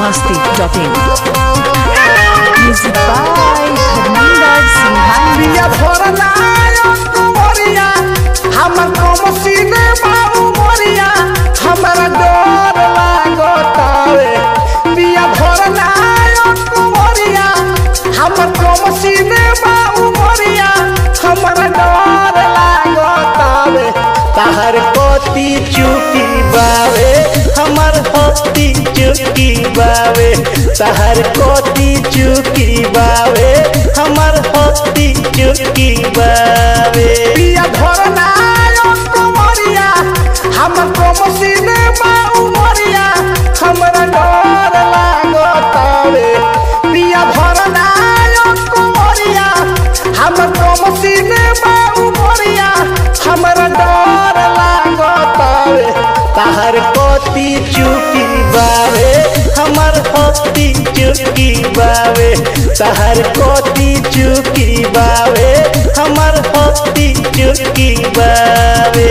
biharmasti.in. Music by Dharmender Singhania. बिया भरनायो कुंवरिया हमर कमसीने बाबू मोरिया हमरा डर लागतावे बिया भरनायो कुंवरिया हमर कमसीने बाबू मोरिया हमरा डर लागतावे ताहर कोती चुकी बावे हमर होती चुकी बावे ताहर कोती चुकी बावे हमर होती चुकी बावे बिया धरनायो कुंवरिया हमर कमसीने बाऊ मोरिया हमरा डर लागतावे बिया धरनायो कुंवरिया हमर कमसीने बाऊ मोरिया हमरा डर लागतावे ताहर कोती चुकी बावे हमर होती चुकी बावे ताहर कोती चुकी बावे हमर होती चुकी बावे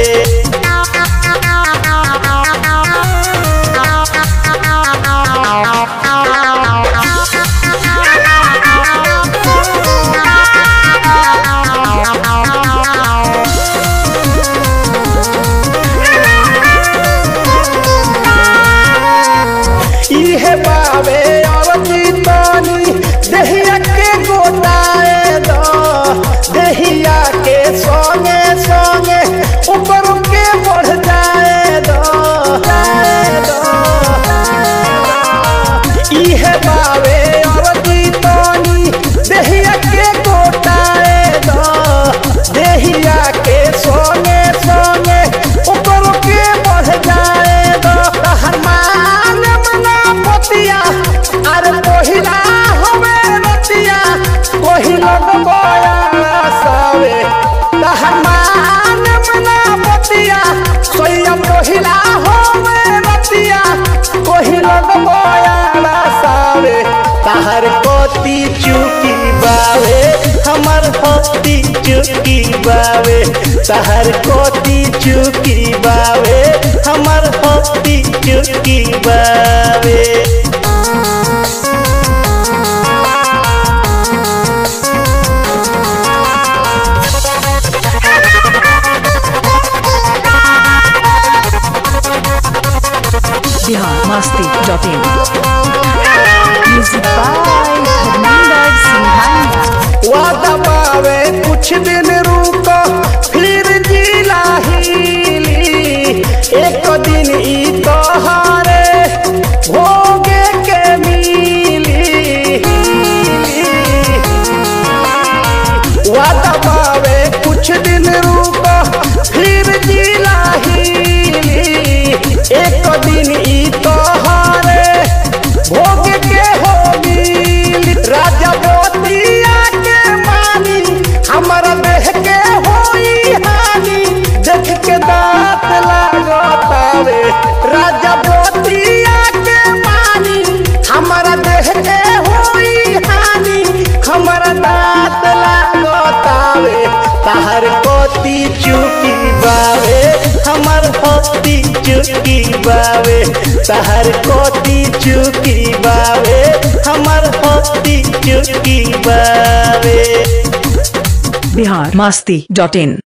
इहे बावे और जीतनी दहिया के गोटाए दो दहिया के सोंगे सोंगे ऊपर के बढ़ जाए दो इहे बावे और जीतनी दहिया के गोटाए दो दहिया के सोंगे सोंगे ऊपर के बढ़ जाए दो हरमान अरे पहिला हमे रतिया पहिला बया सावे तहमान मना बतिया सोया पहिला हमे रतिया पहिला बया सावे तहर कोती चुकी बावे हमर होती चुकी बावे तहर कोती चुकी बावे हमर होती चुकी बावे biharmasti.in. Music by Dharmender Singhania. वादा पावे कुछ दिन रुको फिर जिला हिली एक दिन ई तोहारे भोगे के मिली वादा पावे कुछ दिन रुको फिर जिला हिली एक दिन ई तोहारे भोगे के हो मिली राजा बोतिया के मानी हमरा देह के होई हानि देख के दांत लागतावे राजा बोतिया के मानी हमरा देह के होई हानि हमरा दांत लागतावे ताहर कोती चुकी बावे हमर होती चुकी बावे ताहर कोती चुकी बावे हमर होती चुकी बावे biharmasti.in.